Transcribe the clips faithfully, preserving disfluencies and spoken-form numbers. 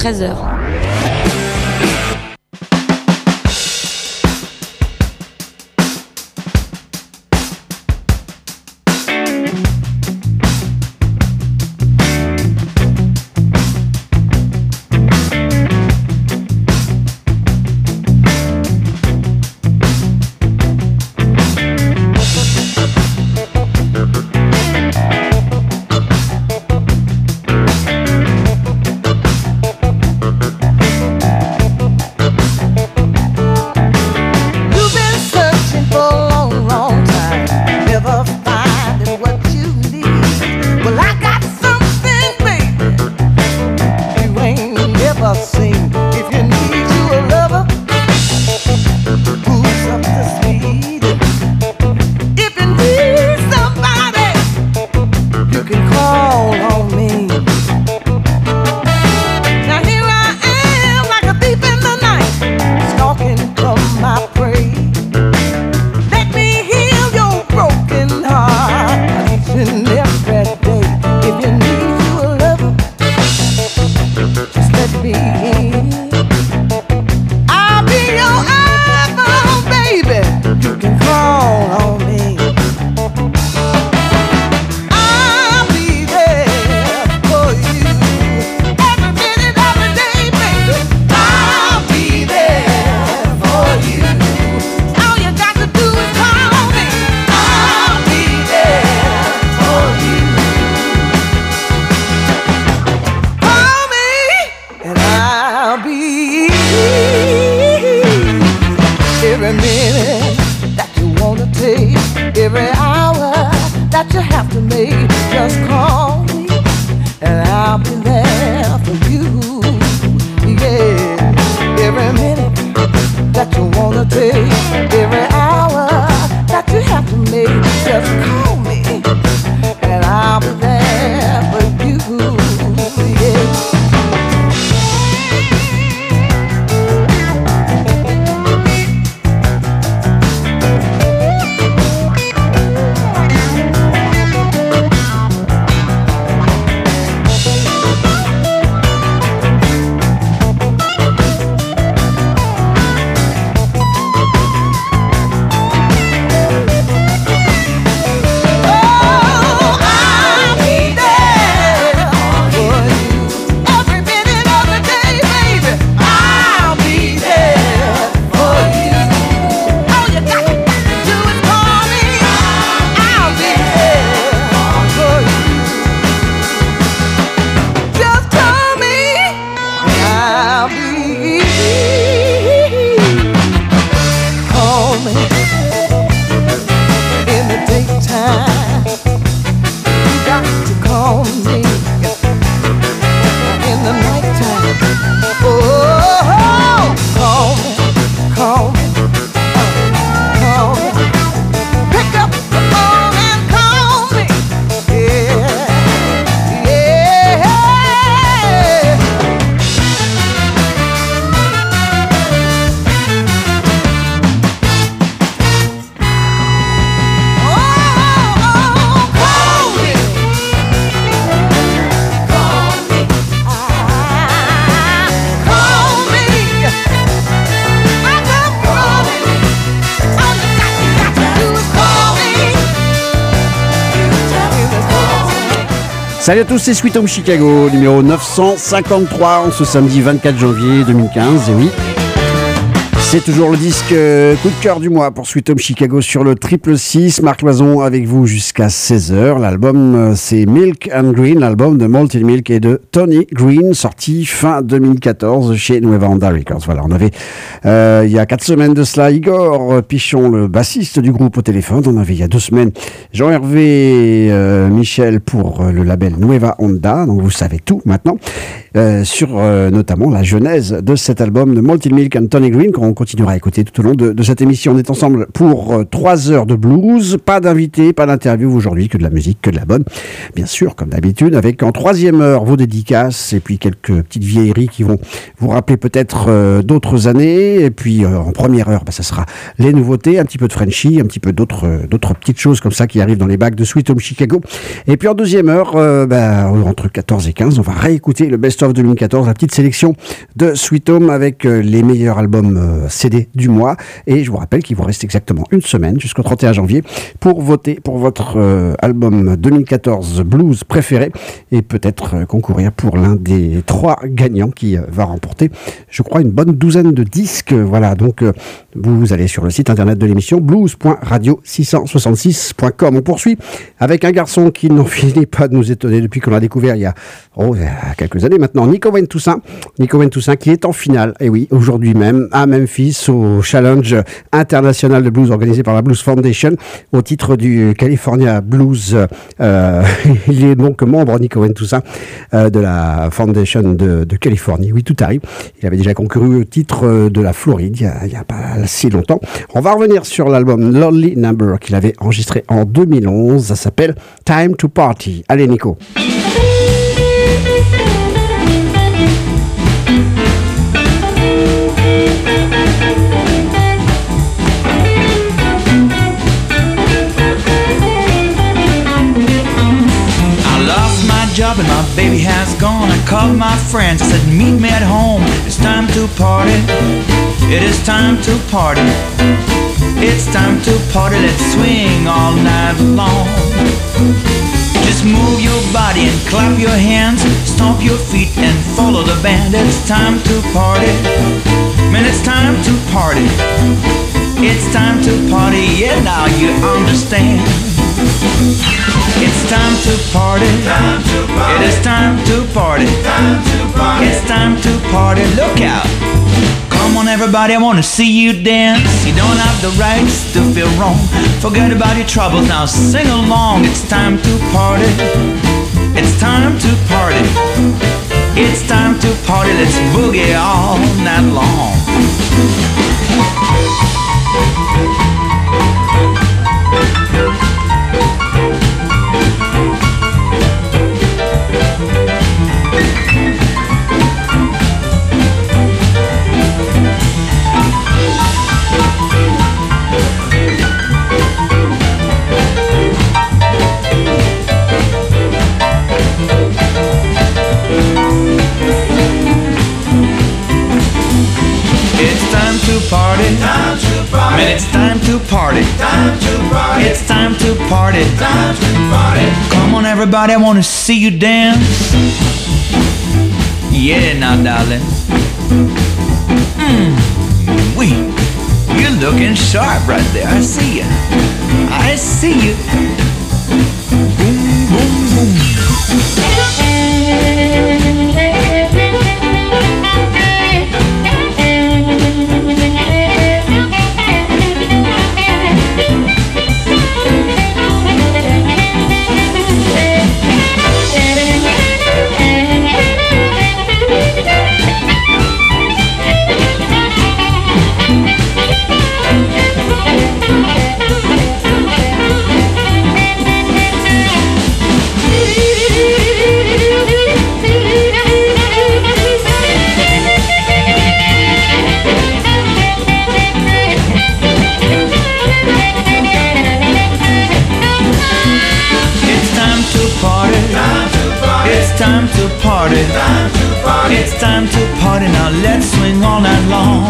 treize heures. Salut à tous, c'est Sweet Home Chicago, numéro neuf cent cinquante-trois, en ce samedi vingt-quatre janvier deux mille quinze, et oui, c'est toujours le disque euh, coup de cœur du mois pour Sweet Home Chicago sur le triple six. Marc Loison avec vous jusqu'à seize heures. L'album, euh, c'est Milk and Green, l'album de Malted Milk et de Tony Green, sorti fin deux mille quatorze chez Nueva Onda Records. Voilà, on avait euh, il y a quatre semaines de cela Igor Pichon, le bassiste du groupe, au téléphone. On avait il y a deux semaines Jean-Hervé euh, Michel pour euh, le label Nueva Onda. Donc vous savez tout maintenant. Euh, sur euh, notamment la genèse de cet album de Malted Milk and Tony Green, qu'on continuera à écouter tout au long de, de cette émission. On est ensemble pour euh, trois heures de blues, pas d'invités, pas d'interview aujourd'hui, que de la musique, que de la bonne, bien sûr, comme d'habitude, avec en troisième heure vos dédicaces et puis quelques petites vieilleries qui vont vous rappeler peut-être euh, d'autres années, et puis euh, en première heure, bah, ça sera les nouveautés, un petit peu de Frenchy, un petit peu d'autres, euh, d'autres petites choses comme ça qui arrivent dans les bacs de Sweet Home Chicago, et puis en deuxième heure, euh, bah, entre quatorze et quinze, on va réécouter le best of deux mille quatorze, la petite sélection de Sweet Home avec euh, les meilleurs albums euh, C D du mois. Et je vous rappelle qu'il vous reste exactement une semaine jusqu'au trente et un janvier pour voter pour votre euh, album deux mille quatorze blues préféré et peut-être euh, concourir pour l'un des trois gagnants qui euh, va remporter, je crois, une bonne douzaine de disques. Voilà, donc euh, vous allez sur le site internet de l'émission blues point radio six cent soixante-six point com. On poursuit avec un garçon qui n'en finit pas de nous étonner depuis qu'on l'a découvert il y a, oh, il y a quelques années maintenant, Nico Wayne Toussaint. Nico Wayne Toussaint qui est en finale, et oui, aujourd'hui même, à Memphis, au Challenge international de blues organisé par la Blues Foundation, au titre du California Blues. Euh, il est donc membre, Nico Wayne Toussaint, euh, de la Foundation de, de Californie. Oui, tout arrive. Il avait déjà concouru au titre de la Floride il y a, il y a pas si longtemps. On va revenir sur l'album Lonely Number qu'il avait enregistré en deux mille onze. Ça s'appelle Time to Party. Allez, Nico. Job and my baby has gone. I called my friends, I said meet me at home. It's time to party. It is time to party. It's time to party. Let's swing all night long. Just move your body and clap your hands, stomp your feet and follow the band. It's time to party. Man, it's time to party. It's time to party. Yeah, now you understand. It's time to party. Time to party. It is time to party. Time to party. It's time to party. Look out. Come on everybody, I wanna see you dance. You don't have the rights to feel wrong. Forget about your troubles, now sing along. It's time to party. It's time to party. It's time to party. Let's boogie all night long. Party. Time to party. Man, it's time to party. Time to party. It's time to party. Time to party. Come on, everybody, I want to see you dance. Yeah, now, darling. Mmm, we, you're looking sharp right there. I see you. I see you. Boom, boom, boom. Time to party. Time to party. It's time to party. Now let's swing all night long.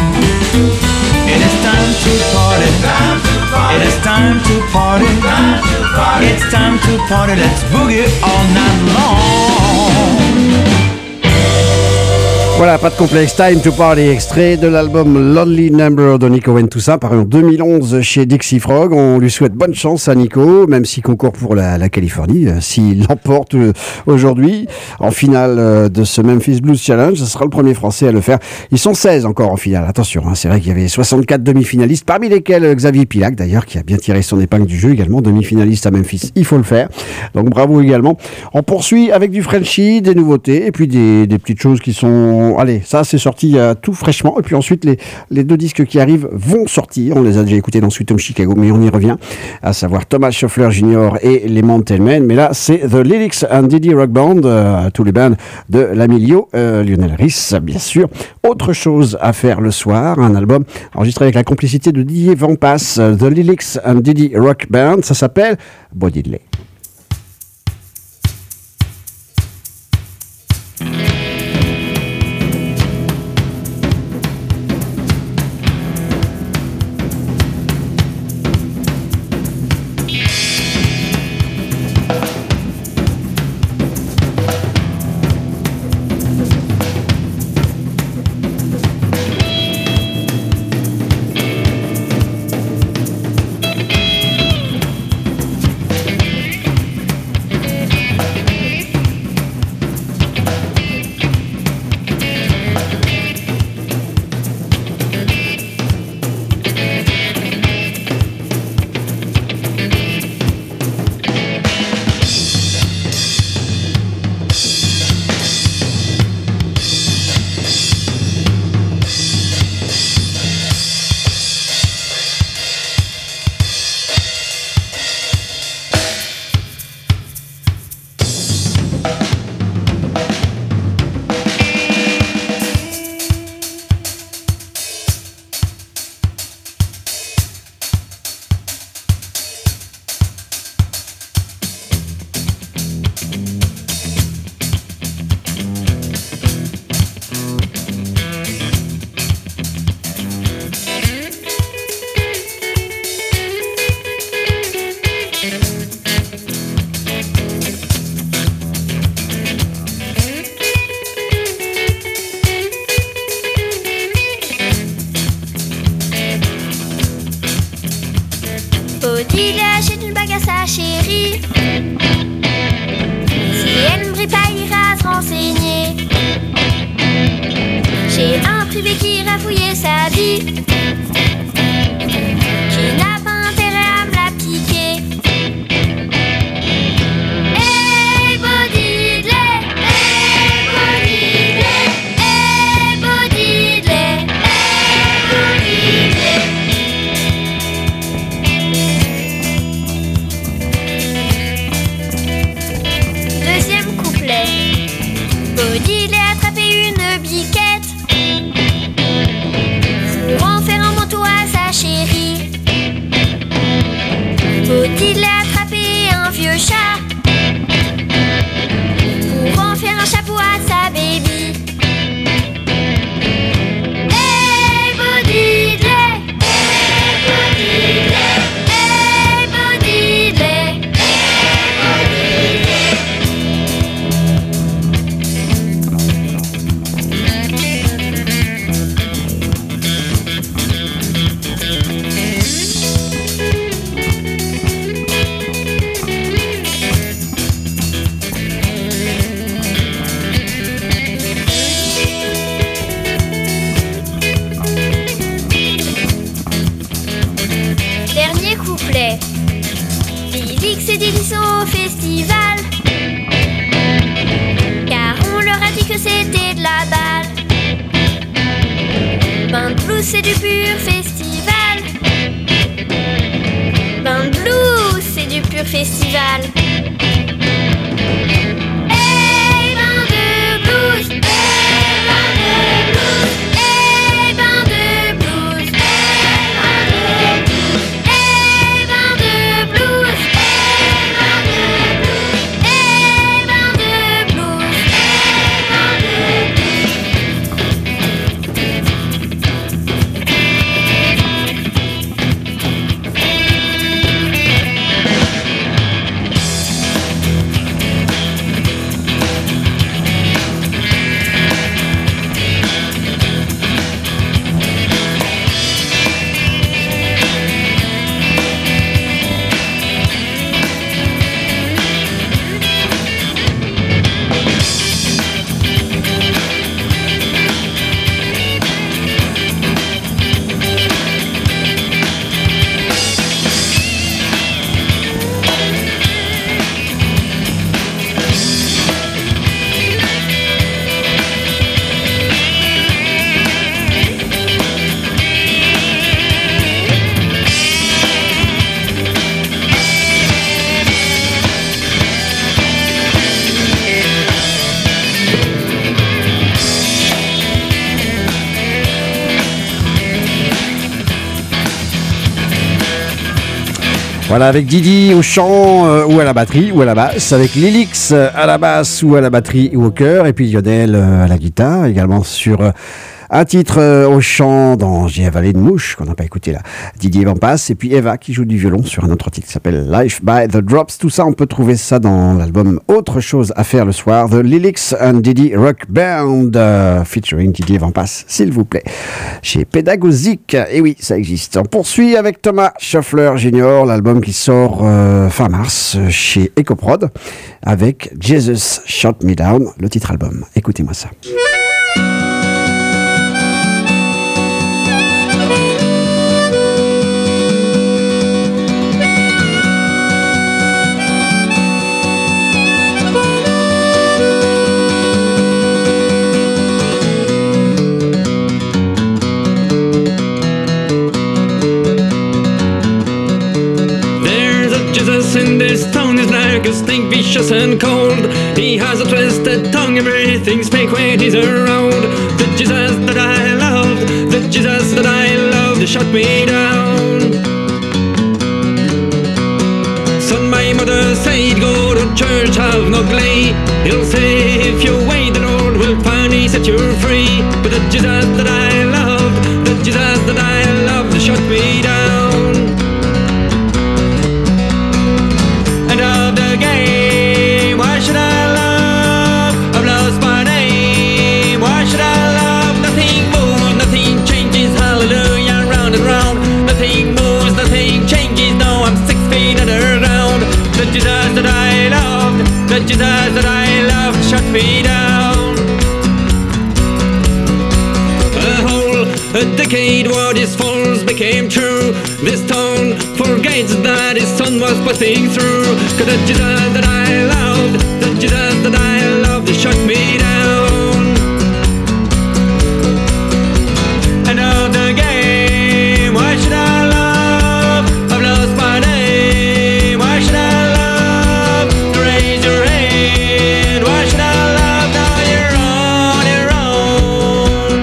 It is time to party. Time to party. It is time to party. Time to party. It's time to party. Let's boogie all night long. Voilà, pas de complexe, Time to Party, extrait de l'album Lonely Number de Nico Wayne Toussaint, paru en deux mille onze chez Dixie Frog. On lui souhaite bonne chance à Nico, même s'il concourt pour la, la Californie, euh, s'il l'emporte euh, aujourd'hui en finale euh, de ce Memphis Blues Challenge. Ce sera le premier Français à le faire. Ils sont seize encore en finale, attention, hein, c'est vrai qu'il y avait soixante-quatre demi-finalistes, parmi lesquels Xavier Pilac, d'ailleurs, qui a bien tiré son épingle du jeu également, demi-finaliste à Memphis, il faut le faire. Donc bravo également. On poursuit avec du Frenchie, des nouveautés, et puis des, des petites choses qui sont... Allez, ça c'est sorti euh, tout fraîchement. Et puis ensuite, les, les deux disques qui arrivent vont sortir. On les a déjà écoutés dans Sweet Home Chicago, mais on y revient. À savoir Thomas Schoeffler junior et les Mountain Men. Mais là, c'est The Lyrics and Diddy Rock Band, euh, tous les bands de l'Amilio, euh, Lionel Rhys, bien sûr. Autre chose à faire le soir, un album enregistré avec la complicité de Didier Van Pass, The Lyrics and Diddy Rock Band. Ça s'appelle Bodidley. Baudil achète une bague à sa chérie. Si elle ne brille pas, il ira se renseigner chez un privé qui ira fouiller sa vie, qui n'a pas intérêt à me la piquer. Hey Baudil, hey Baudil, hey Baudil, hey Baudil. Deuxième couplet. Baudil a attrapé une biquette pour en faire un manteau à sa chérie. Baudil a attrapé un vieux chat pour en faire un chapeau à sa baby. Hey Baudil, hey Baudil, hey Baudil, hey Dernier couplet. Félix et Didi sont au festival, car on leur a dit que c'était de la balle. Bain de blues, c'est du pur festival. Bain de blues, c'est du pur festival. Hey, bain de blues, hey, bain de blues, hey, bain de blues, hey, bain de blues, hey, bain de blues, hey, bain de blues, hey, bain de Voilà, avec Didi au chant euh, ou à la batterie ou à la basse, avec Lilix à la basse ou à la batterie ou au chœur, et puis Lionel euh, à la guitare, également sur euh, un titre euh, au chant dans J'ai avalé une mouche, qu'on n'a pas écouté là, Didier Van Passe, et puis Eva qui joue du violon sur un autre titre qui s'appelle Life by the Drops. Tout ça, on peut trouver ça dans l'album Autre chose à faire le soir, The Lilix and Didi Rock Band, euh, featuring Didier Van Passe, s'il vous plaît, chez Pédagogique. Et oui, ça existe. On poursuit avec Thomas Schoeffler Junior, l'album qui sort euh, fin mars euh, chez Ecoprod, avec Jesus Shot Me Down, le titre album. Écoutez-moi ça. In this town is like a stink, vicious and cold. He has a twisted tongue, everything's fake when he's around. The Jesus that I loved, the Jesus that I loved, shut me down. Son, my mother said, go to church, have no glee. He'll say, if you wait, the Lord will finally set you free. But the Jesus that I loved, the Jesus that I loved, shut me down. Nothing moves, nothing changes, no, I'm six feet A decade what his falls became true. This town forgets that his son was passing through. Cause the Jesus that I loved, the Jesus that I loved, they shut me down. Another game, why should I love? I've lost my name, why should I love? Raise your hand, why should I love? Now you're on your own.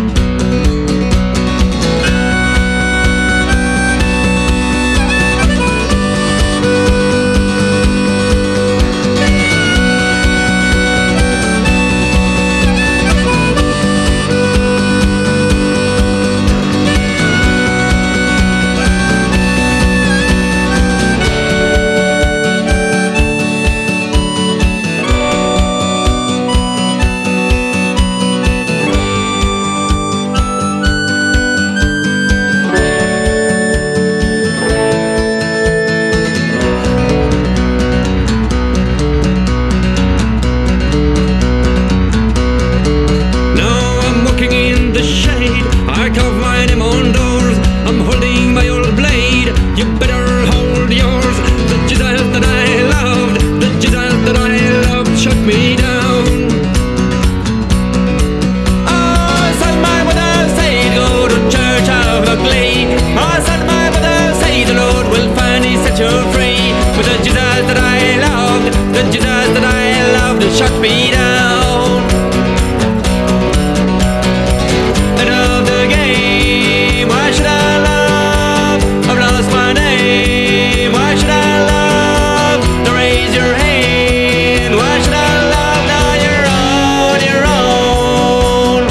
Shut me down. Another game, why should I love? I've lost my name, why should I love? Now raise your hand, why should I love? Now you're on your own.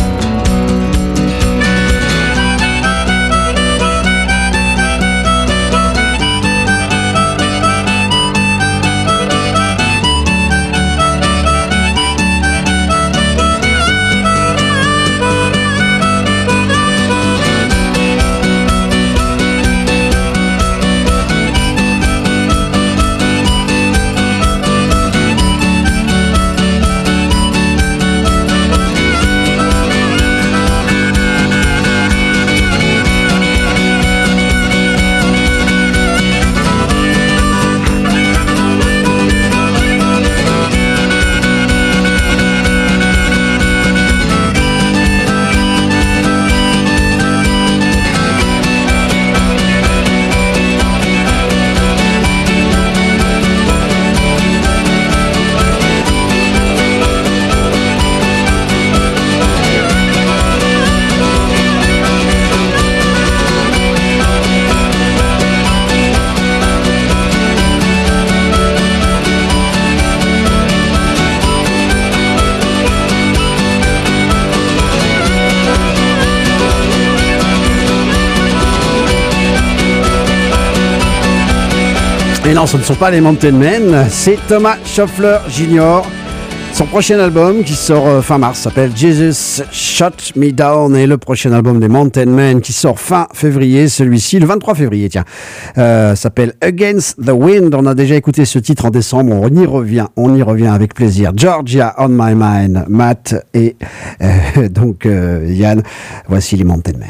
Et non, ce ne sont pas les Mountain Men, c'est Thomas Schoeffler junior Son prochain album qui sort euh, fin mars s'appelle Jesus Shut Me Down, et le prochain album des Mountain Men qui sort fin février, celui-ci le vingt-trois février, tiens, euh, s'appelle Against the Wind. On a déjà écouté ce titre en décembre, on y revient, on y revient avec plaisir. Georgia on My Mind, Matt et euh, donc euh, Yann, voici les Mountain Men.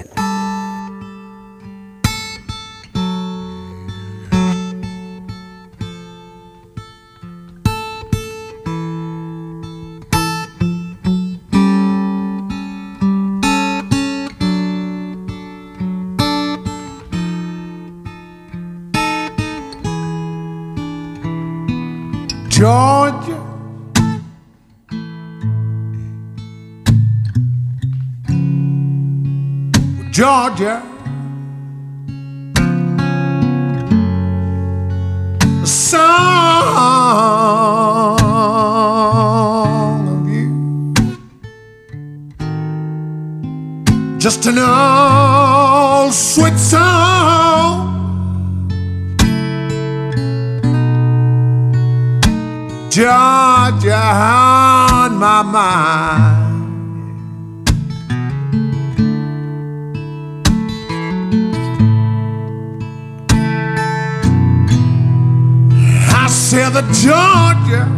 Georgia, Georgia, the song of you, just an old sweet song. Georgia on my mind. I said the Georgia,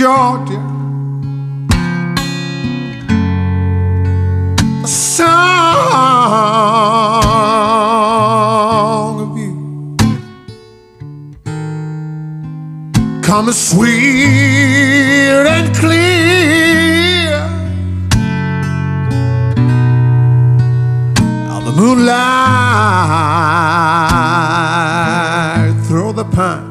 Georgia, a song of you, coming sweet and clear. Now the moonlight through the pine.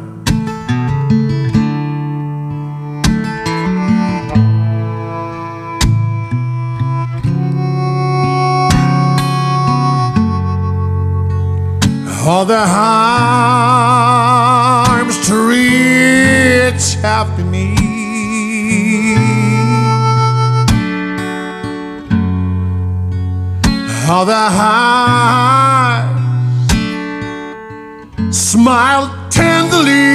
All the arms to reach after me, all the eyes smile tenderly,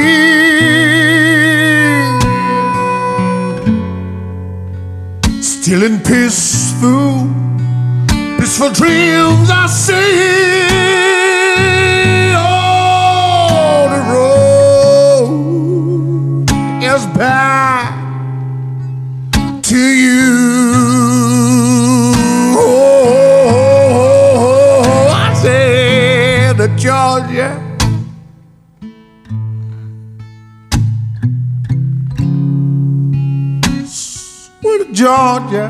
still in peaceful, peaceful dreams I see. Back to you. Oh, I said to Georgia, sweet Georgia,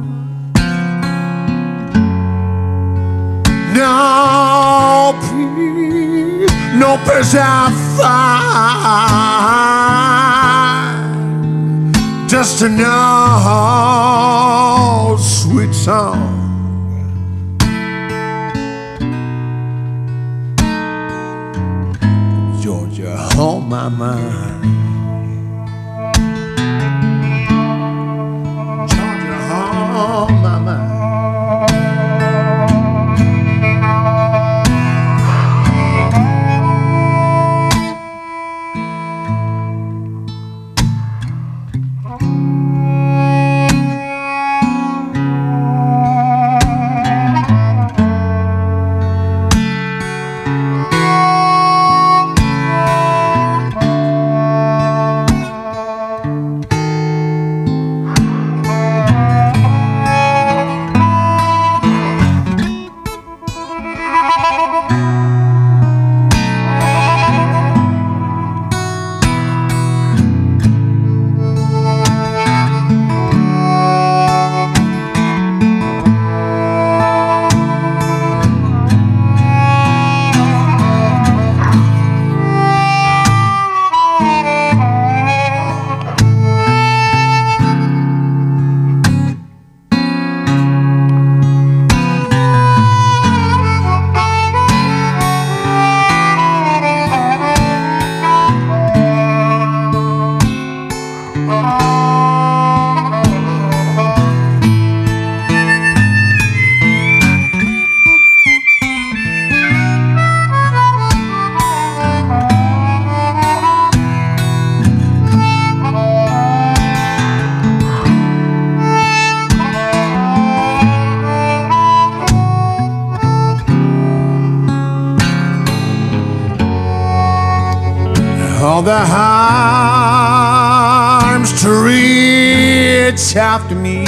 no peace, no peace I find. Just an old sweet song. Georgia on my mind. Georgia on my mind. All the arms to reach after me,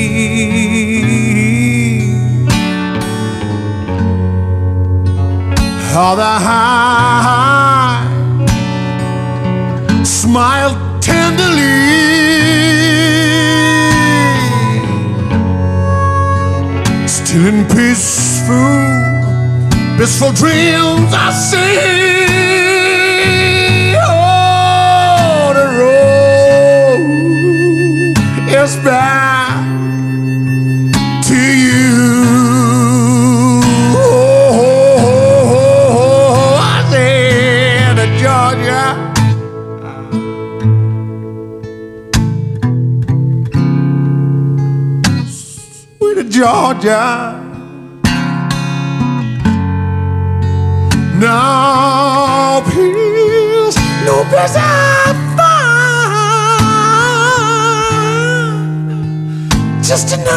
all the eyes smile tenderly, still in peaceful, peaceful dreams I see. It's back to you. Oh, I said to Georgia, sweet Georgia, no peace, no peace I find. Just an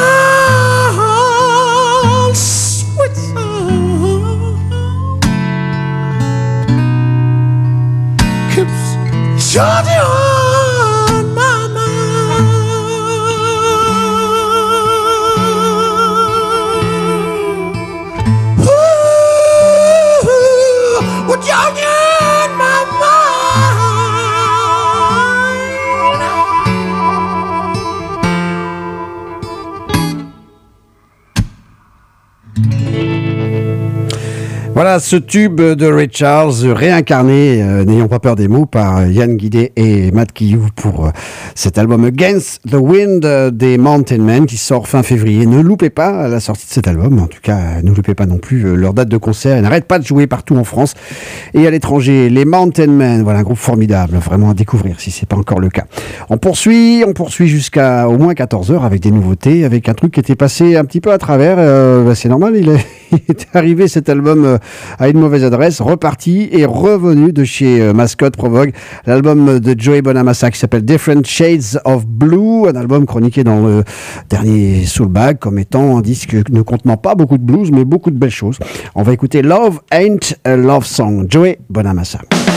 old sweet song keeps Georgia on my mind. Voilà ce tube de Ray Charles réincarné, euh, n'ayons pas peur des mots, par Yann Guidé et Matt Kiyou pour euh, cet album Against the Wind euh, des Mountain Men qui sort fin février. Ne loupez pas la sortie de cet album, en tout cas ne loupez pas non plus euh, leur date de concert. Ils n'arrêtent pas de jouer partout en France et à l'étranger. Les Mountain Men, voilà un groupe formidable, vraiment à découvrir si c'est pas encore le cas. On poursuit, on poursuit jusqu'à au moins quatorze heures avec des nouveautés, avec un truc qui était passé un petit peu à travers. Euh, bah, c'est normal, il est, il est arrivé cet album euh, à une mauvaise adresse, reparti et revenu de chez euh, Mascot Provogue, l'album de Joey Bonamassa qui s'appelle Different Shades of Blue, un album chroniqué dans le dernier Soulbag comme étant un disque ne contenant pas beaucoup de blues mais beaucoup de belles choses. On va écouter Love Ain't a Love Song, Joey Bonamassa.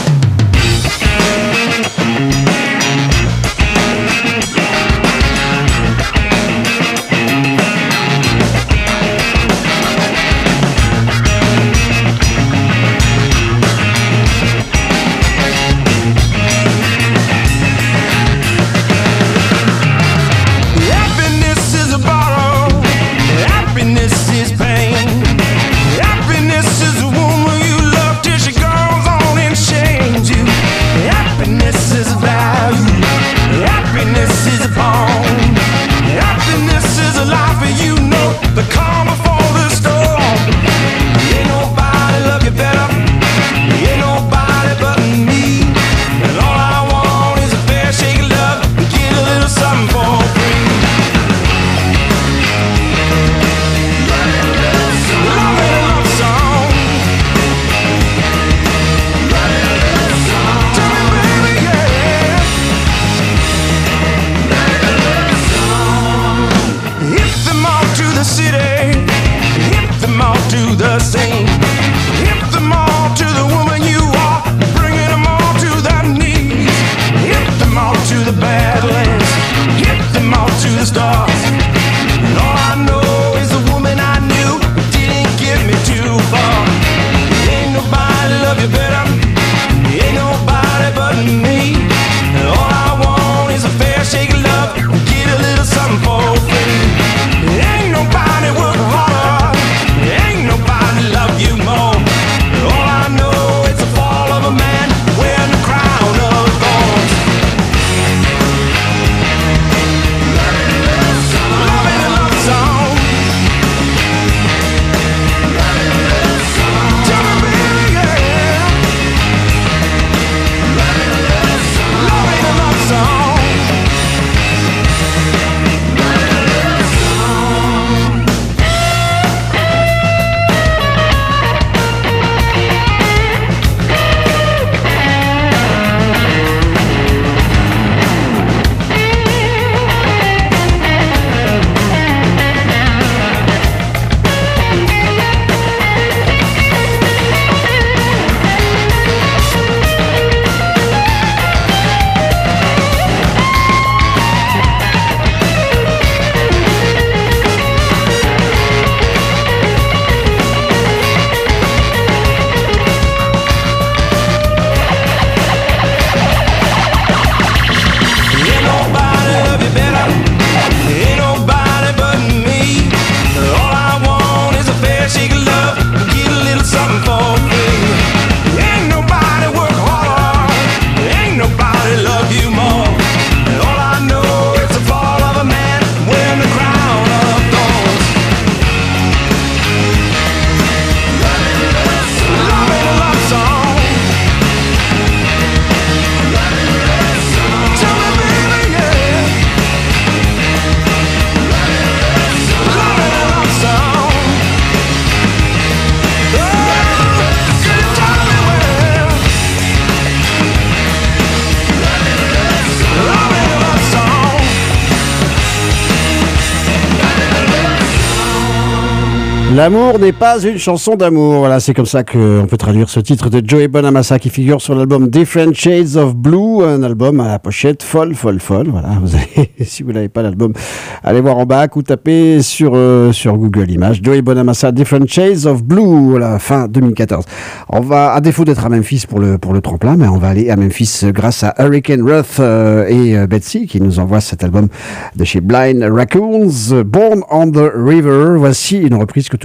L'amour n'est pas une chanson d'amour. Voilà, c'est comme ça qu'on peut traduire ce titre de Joey Bonamassa qui figure sur l'album Different Shades of Blue, un album à la pochette folle, folle, folle. Voilà, vous avez, si vous n'avez pas l'album, allez voir en bas ou tapez sur, euh, sur Google Images Joey Bonamassa Different Shades of Blue, voilà, fin deux mille quatorze. On va, à défaut d'être à Memphis pour le, pour le tremplin, mais on va aller à Memphis grâce à Hurricane Ruth euh, et euh, Betsy qui nous envoient cet album de chez Blind Raccoons, Born on the River. Voici une reprise que tout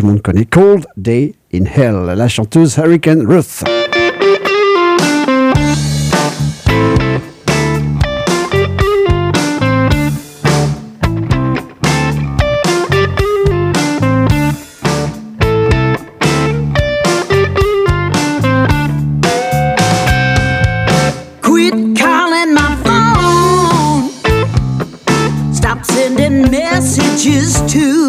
tout le monde connaît. Cold Day in Hell, la chanteuse Hurricane Ruth. Messages too,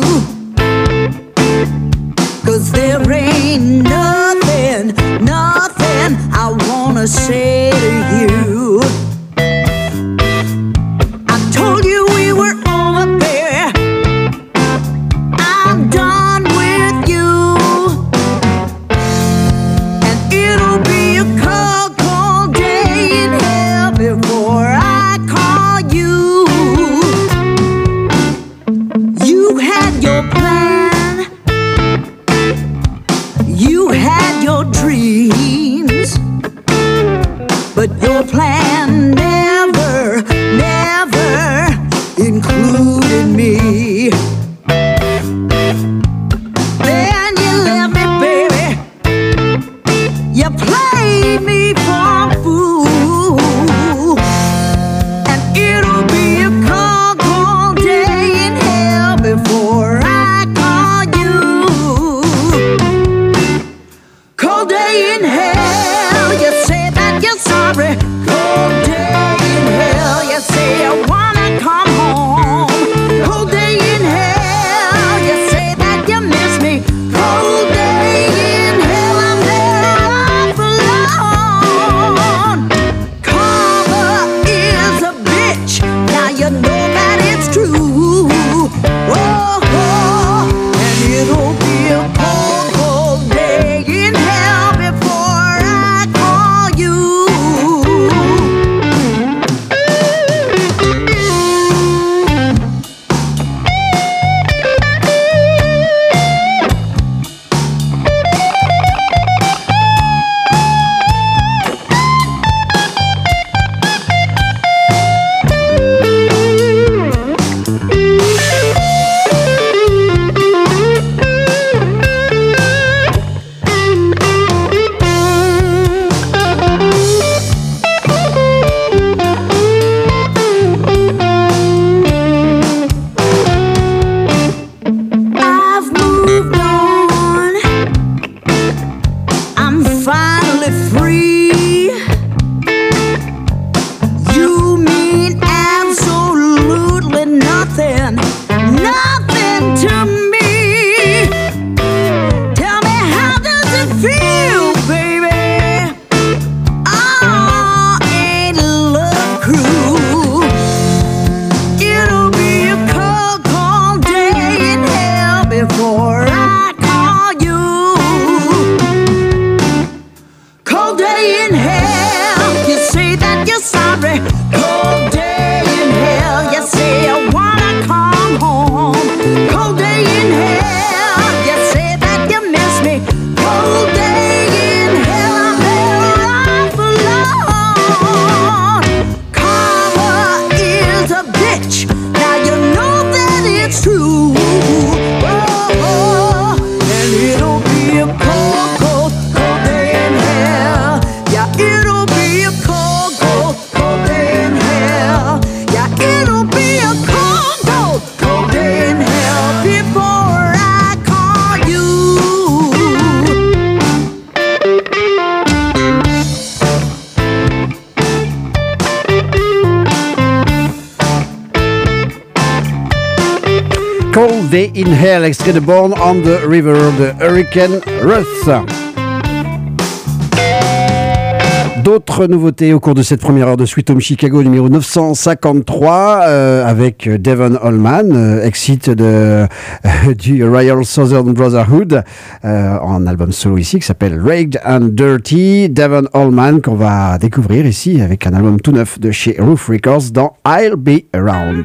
'cause there ain't nothing, nothing I wanna say to you. I told you we were over there, I'm done with you, and it'll be a cold, cold day in hell before I call you. You had your plan, you had your dreams, but your plan never, never included me. Then you left me, baby, you played me for a fool, and it'll be a cold, cold day in hell before I call you. Cold day in hell, you say that you're sorry. Cold day in hell, you say you wanna come home. Cold day in hell, you say that you miss me. Cold day in hell, I'm better off alone. Karma is a bitch, now you know that it's true. Oh, oh, and it'll be a cold, cold day in hell before I call you. I've moved on, I'm finally free. You mean absolutely nothing, nothing to me. Tell me, how does it feel, baby? Oh, ain't love cruel? It'll be a cold, cold day in hell before I call you. Cold day in hell, you say that you're sorry. Cold day in hell, you say you wanna come home. Cold day in hell, you say that you miss me. Cold day in hell, I'm better off alone. Karma is a bitch, now you know that it's true. Oh, oh, and it'll be a cold, cold, cold day in hell. Yeah, it'll be a cold, cold, cold day in hell. Yeah, it'll be a cold, cold, cold day in hell before I call you. Cold Day in Hell, extrait de Born on the River de Hurricane Ruth. D'autres nouveautés au cours de cette première heure de Sweet Home Chicago numéro neuf cent cinquante-trois euh, avec Devon Allman, euh, exit de, euh, du Royal Southern Brotherhood euh, en album solo ici qui s'appelle Ragged and Dirty. Devon Allman qu'on va découvrir ici avec un album tout neuf de chez Roof Records dans I'll Be Around.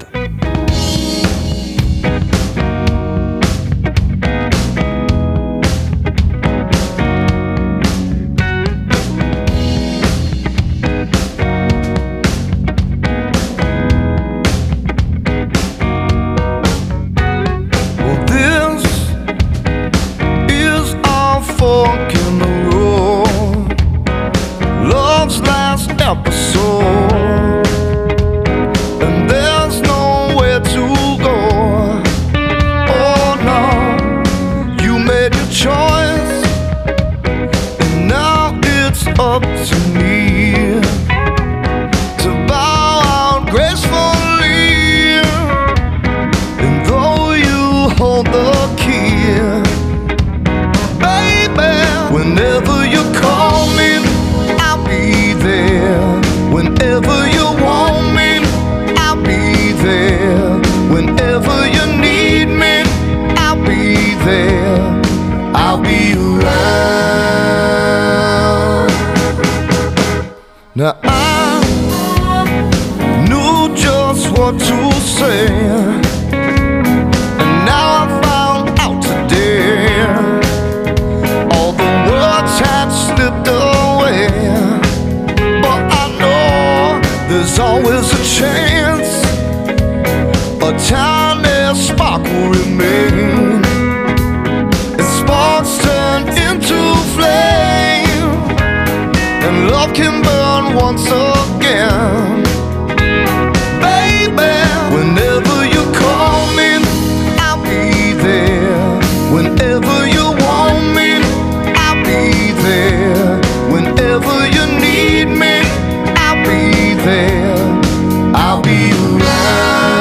what to say. And now I found out today all the words had slipped away. But I know there's always a chance, a tiny spark will remain. And sparks turn into flame, and love can burn once again. Baby, whenever you call me, I'll be there. Whenever you want me, I'll be there. Whenever you need me, I'll be there. I'll be around.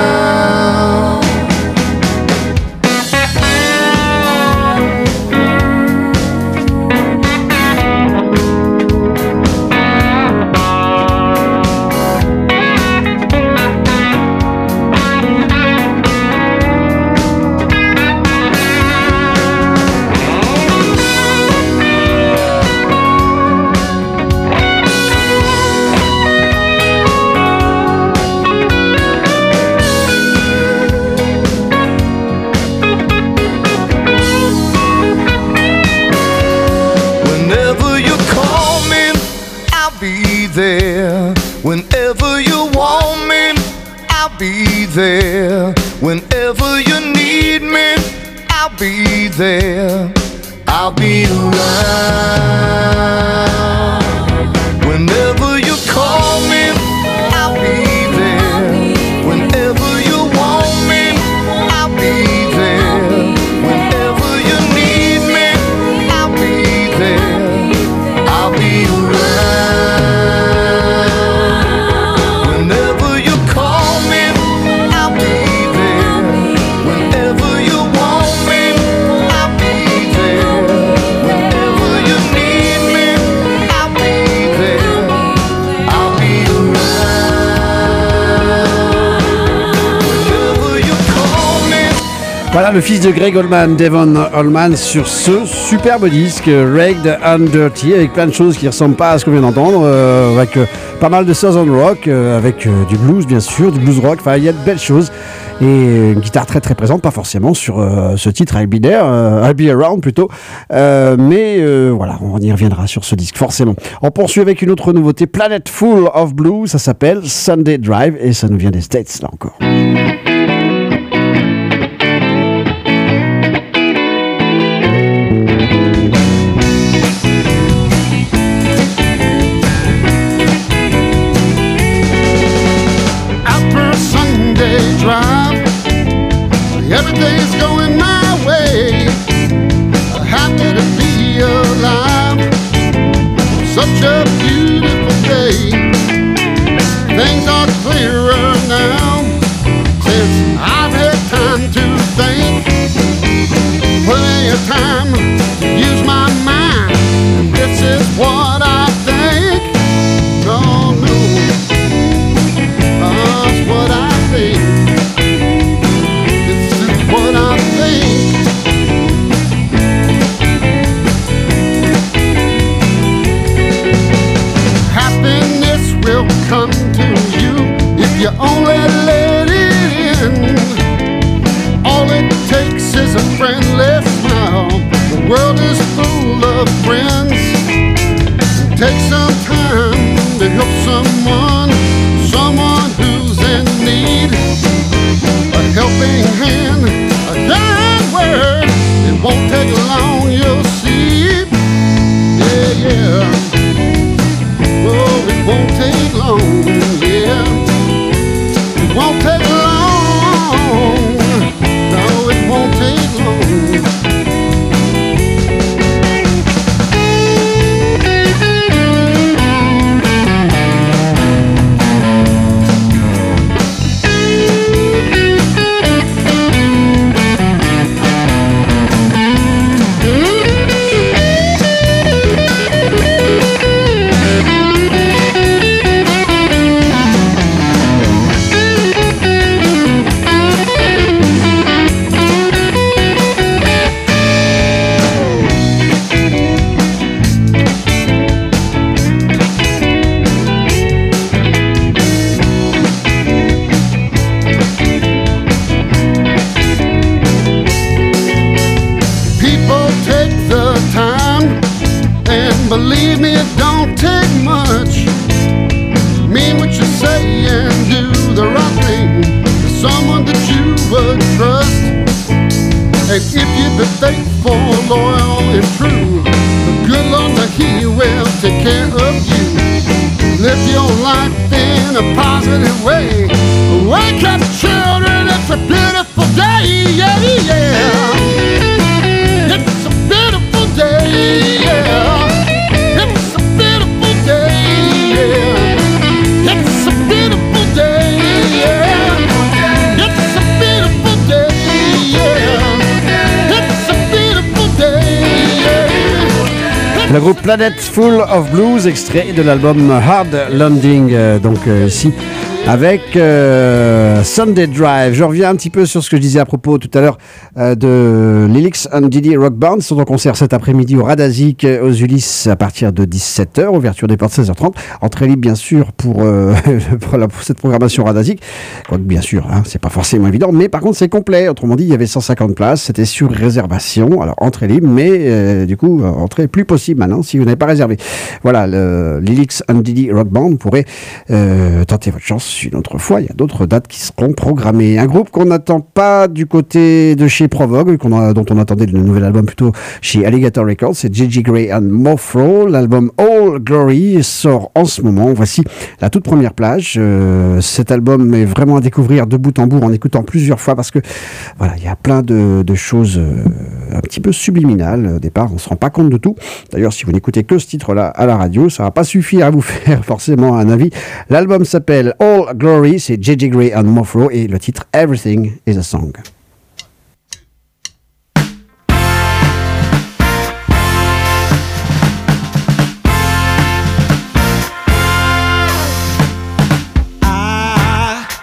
There. Whenever you want me, I'll be there. Whenever you need me, I'll be there. I'll be around. Whenever you call me, I'll be there. Whenever you want me, I'll be there. Whenever you need me, I'll be there. I'll be around. Voilà le fils de Greg Allman, Devon Allman, sur ce superbe disque Ragged and Dirty, avec plein de choses qui ne ressemblent pas à ce qu'on vient d'entendre, euh, avec euh, pas mal de southern rock, euh, avec euh, du blues bien sûr, du blues rock, enfin il y a de belles choses, et une guitare très très présente, pas forcément sur euh, ce titre I'll Be There, euh, I'll Be Around plutôt, euh, mais euh, voilà, on y reviendra sur ce disque forcément. On poursuit avec une autre nouveauté, Planet Full of Blue, ça s'appelle Sunday Drive, et ça nous vient des States là encore. Drive. Every day's going my way. Happy to be alive. Such a beautiful day. Things are clearer now since I've had time to think. Plenty of time to use my mind, and this is what I think. No, no, that's what I think. What I think. Happiness will come to you if you only let it in. All it takes is a friendly smile. The world is full of friends. Take some time to help someone, someone who's in need. A helping hand, a kind word, it won't take long, you'll see. Yeah, yeah. Oh, it won't take long, yeah. It won't take long. No, it won't take long. And if you be faithful, loyal, and true, the good Lord, He will take care of you. Live your life in a positive way. Wake up, children, it's a beautiful day, yeah, yeah. It's a beautiful day, yeah. It's a beautiful day, yeah. It's a beautiful day, yeah. It's a beautiful day, yeah. It's a beautiful day, yeah. Le groupe Planet Full of Blues, extrait de l'album Hard Landing, euh, donc euh, ici avec euh, Sunday Drive. Je reviens un petit peu sur ce que je disais à propos tout à l'heure euh, de Lilix and Didi Rock Band. Ils sont en concert cet après-midi au Radazik aux Ulysses à partir de dix-sept heures, ouverture des portes seize heures trente. Entrée libre bien sûr pour, euh, pour, la, pour cette programmation Radazik. Quoique bien sûr, hein, c'est pas forcément évident, mais par contre c'est complet. Autrement dit, il y avait cent cinquante places, c'était sur réservation. Alors entrée libre, mais euh, du coup, entrée plus possible maintenant si vous n'avez pas réservé. Voilà, le Lilix and Didi Rock Band, vous pourrez euh, tenter votre chance une autre fois. Il y a d'autres dates qui seront programmées. Un groupe qu'on n'attend pas du côté de chez Provogue, qu'on a, dont on attendait le nouvel album plutôt chez Alligator Records, c'est J J Grey and Mofro. L'album All Glory sort en ce moment. Voici la toute première plage. Euh, cet album est vraiment à découvrir de bout en bout en écoutant plusieurs fois parce que voilà, il y a plein de, de choses euh, un petit peu subliminales. Au départ, on ne se rend pas compte de tout. D'ailleurs, si vous n'écoutez que ce titre-là à la radio, ça va pas suffire à vous faire forcément un avis. L'album s'appelle All Glory, c'est J J Grey and Mofro et le titre Everything is a Song. I,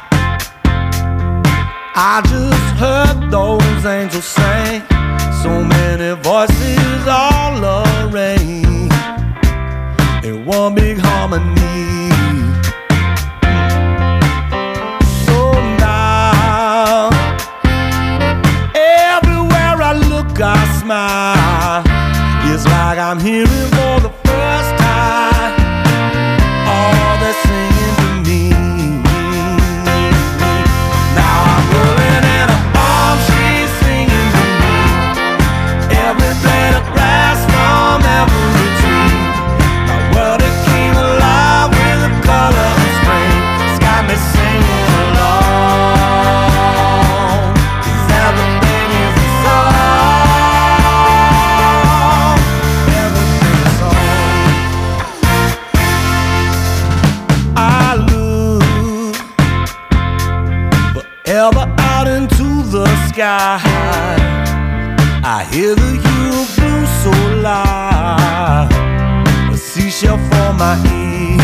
I just heard those angels sing, so many voices all arranged in one big harmony. I smile. It's like I'm hearing for the first time all they're singing to me. Now I'm rolling in her arms, she's singing to me. Every blade of grass from every tree. My world it came alive with the color of spring. It's got me singing along. 'Cause everything is a song. Ever out into the sky, I hear the hue of blue so loud, a seashell for my ear.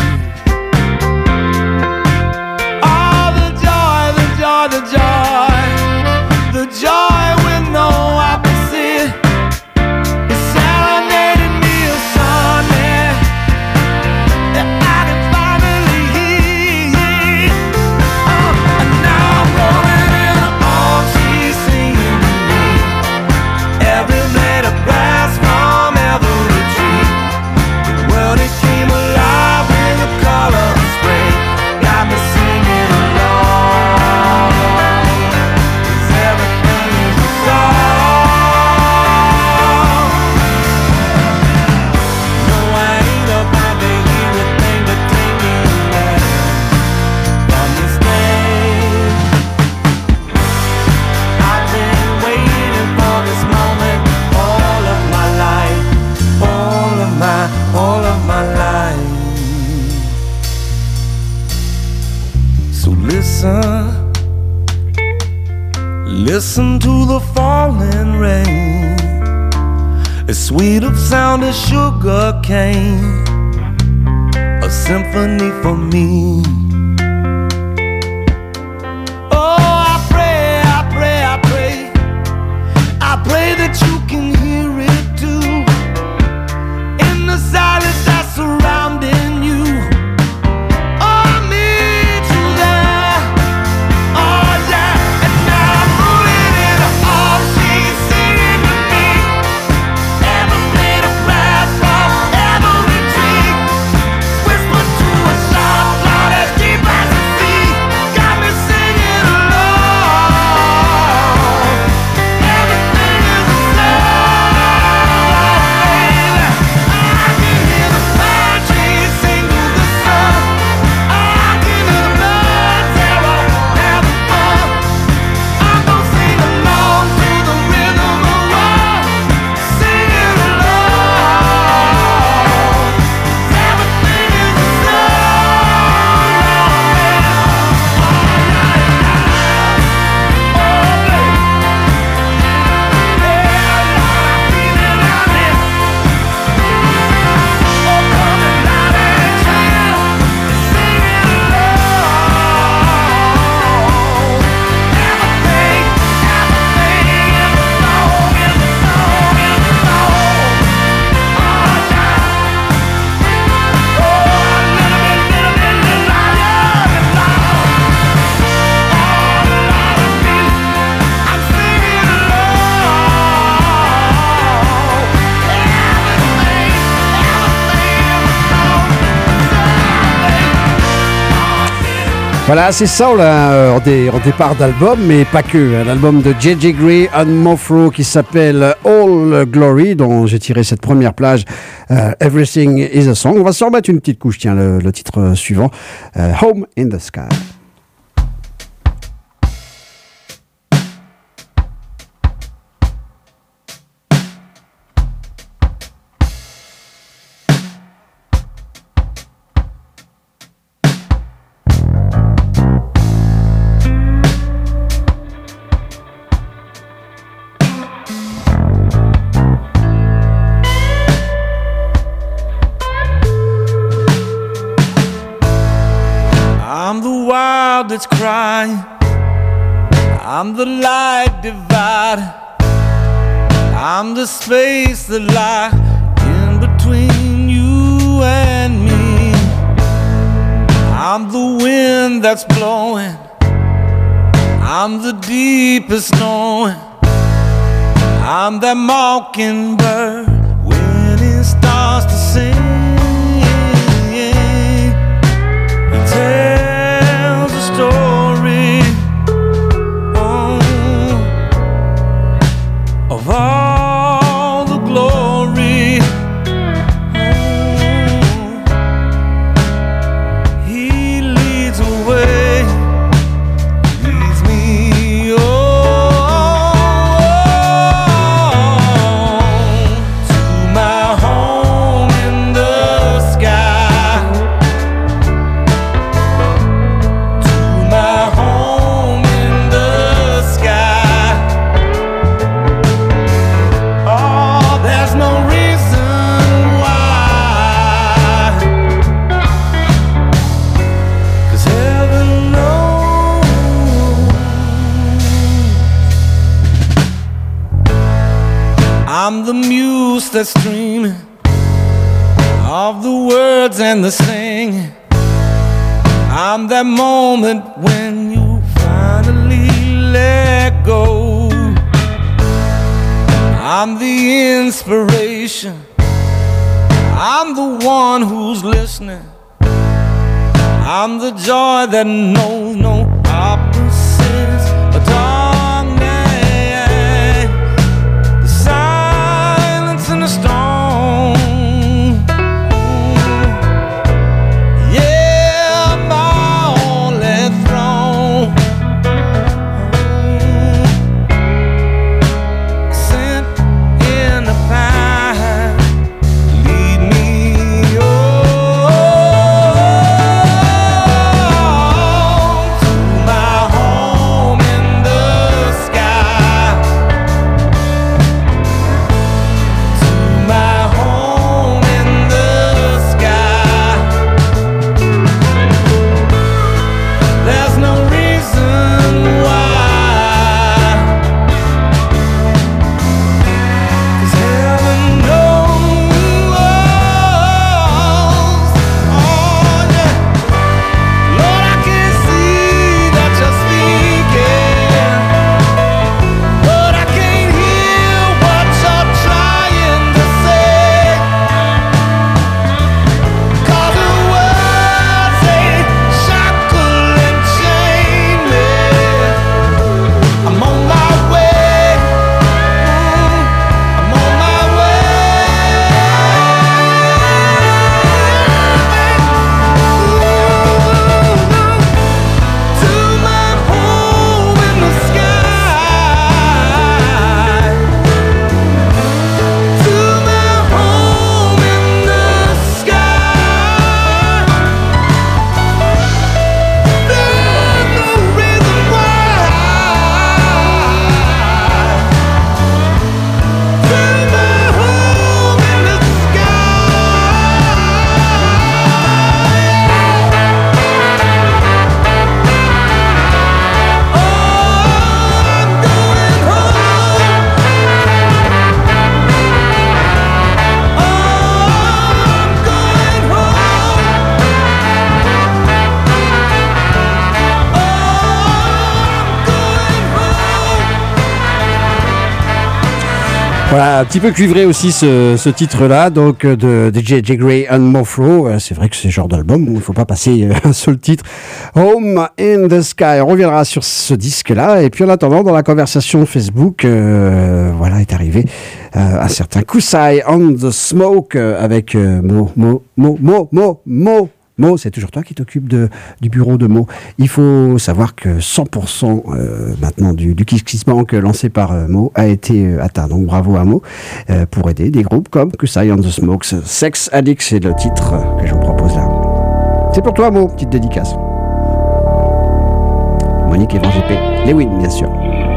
Oh, the joy, the joy, the joy, the joy with no opposite. It serenaded me a Sunday that I can finally hear. Oh, and now I'm rolling in her arms, she's singing to me. Every blade of grass from every tree. The world it came alive with the color of spring. Got me singing along. 'Cause everything is a song. No, I ain't about to hear a thing but take me away from this day. I've been waiting for this moment all of my life, all of my, all of my life. So listen, listen to the falling rain, as sweet of sound as sugar cane, a symphony for me. Oh, I pray, I pray, I pray, I pray that you can hear it too, in the silence that's surrounding you. Oh, I need you there. Oh, yeah. And now I'm rolling in her arms, she's singing to me. Every blade of grass from every tree, whisper to a soft, loud as Voilà, c'est ça là, en, dé, en départ d'album, mais pas que. Hein, l'album de J J Grey and Mofro qui s'appelle All Glory, dont j'ai tiré cette première plage, euh, Everything is a Song. On va se remettre une petite couche, tiens, le, le titre suivant, euh, Home in the Sky. That's crying. I'm the light divided. I'm the space that lies in between you and me. I'm the wind that's blowing. I'm the deepest knowing. I'm that mockingbird when it starts to sing. It tells a story oh, of all the glory. Oh, he leads away, leads me on to my home in the sky, to my home in the sky. Oh, there's no reason why, 'cause heaven knows I'm the muse that's dreaming of the words and the singing. I'm that moment when you finally let go. I'm the inspiration. I'm the one who's listening. I'm the joy that knows no opposites. A dark night, the silence in the storm. Yeah, my only throne. Sent in the fire, lead me on to Voilà, un petit peu cuivré aussi ce, ce titre-là, donc de, de J J Grey and Mofro. C'est vrai que c'est le genre d'album où il ne faut pas passer un seul titre. Home in the Sky. On reviendra sur ce disque-là. Et puis en attendant, dans la conversation Facebook, euh, voilà, est arrivé euh, un certain Kusai on the Smoke euh, avec euh, Mo, Mo, Mo, Mo, Mo, Mo. Mo, c'est toujours toi qui t'occupes de, du bureau de Mo. Il faut savoir que cent pour cent euh, maintenant du, du Kiss Kiss Bank lancé par euh, Mo a été euh, atteint. Donc bravo à Mo euh, pour aider des groupes comme Kusai on the Smokes. Sex Addict, c'est le titre que je vous propose là. C'est pour toi Mo, petite dédicace. Monique et Van G P. Lewin, bien sûr.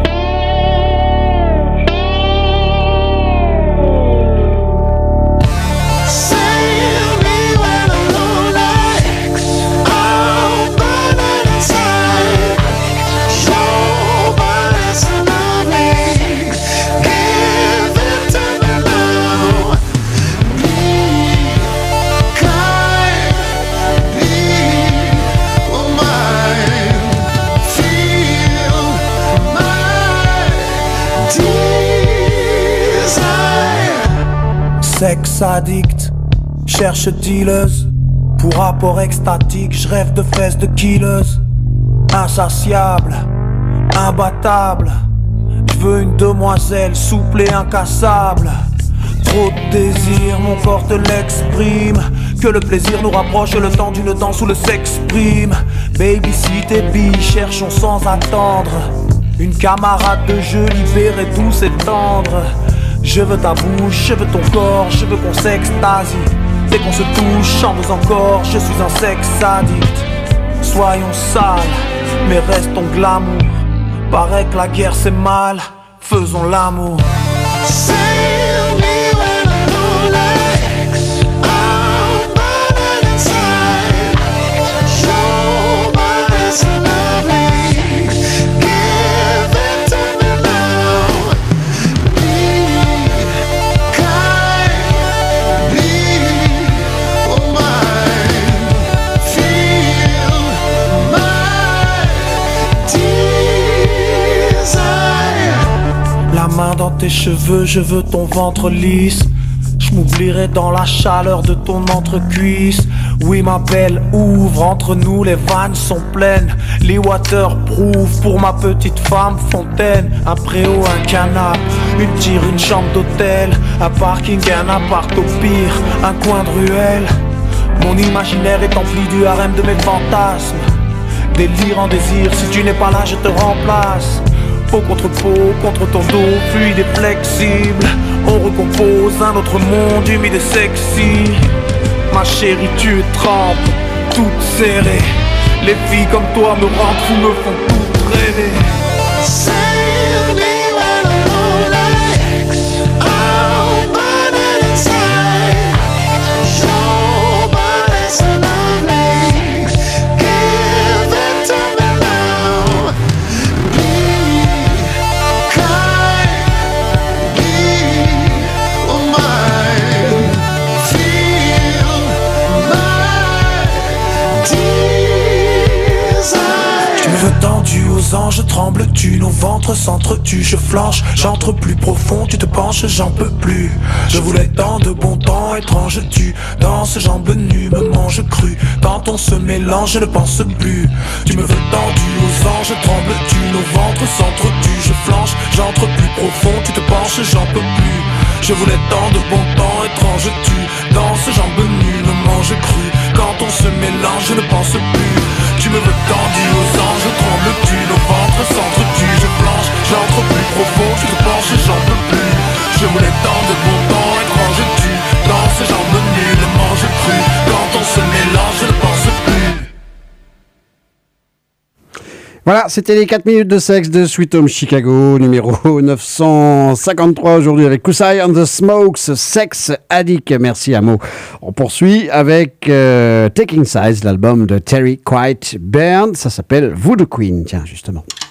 Sex addict, cherche dealeuse. Pour rapport extatique, je rêve de fesses de killeuse. Insatiable, imbattable. Je veux une demoiselle souple et incassable. Trop de désir, mon corps te l'exprime. Que le plaisir nous rapproche le temps d'une danse où le sexe prime. Baby si t'es bi, cherchons sans attendre. Une camarade de jeu libérée, douce et tendre. Je veux ta bouche, je veux ton corps, je veux qu'on s'extasie. Dès qu'on se touche, j'en veux encore, je suis un sex addict. Soyons sales, mais restons glamour. Paraît que la guerre c'est mal, faisons l'amour. Main dans tes cheveux, je veux ton ventre lisse. Je m'oublierai dans la chaleur de ton entrecuisse. Oui ma belle, ouvre, entre nous les vannes sont pleines. Les waterproof pour ma petite femme fontaine. Un préau, un canapé, une tire, une chambre d'hôtel. Un parking, un appart au pire, un coin de ruelle. Mon imaginaire est empli du harem de mes fantasmes. Délire en désir, si tu n'es pas là je te remplace. Peau contre peau, contre ton dos, fluide et flexible. On recompose un autre monde humide et sexy. Ma chérie, tu trempes, toute serrée. Les filles comme toi me rendent fou, me font toutes rêver. Je tremble, tu, nos ventres s'entretuent. Je flanche, j'entre plus profond, tu te penches, j'en peux plus. Je voulais tant de bon temps étrange, tu danses, jambes nues, me mange cru. Quand on se mélange, je ne pense plus. Tu me veux tendu aux anges, je tremble, tu, nos ventres s'entretuent. Je flanche, j'entre plus profond, tu te penches, j'en peux plus. Je voulais tant de bon temps étrange, tu danses, jambes nues, me mange cru. Quand on se mélange, je ne pense plus. Tu me veux tendu aux anges, je tremble, tu, nos ventres s'entretuent. Je planche, j'entre plus profond, tu te penches, j'en peux plus. Je voulais tant de bon temps étrange, tu danses, jambes nues, le mange cru. Quand on se mélange, je ne pense plus. Voilà, c'était les quatre minutes de sexe de Sweet Home Chicago, numéro neuf cent cinquante-trois aujourd'hui avec Kusai and the Smokes, Sex Addict. Merci à Mo. On poursuit avec euh, Taking Sides, l'album de Terry Quiet Band. Ça s'appelle Voodoo Queen, tiens, justement.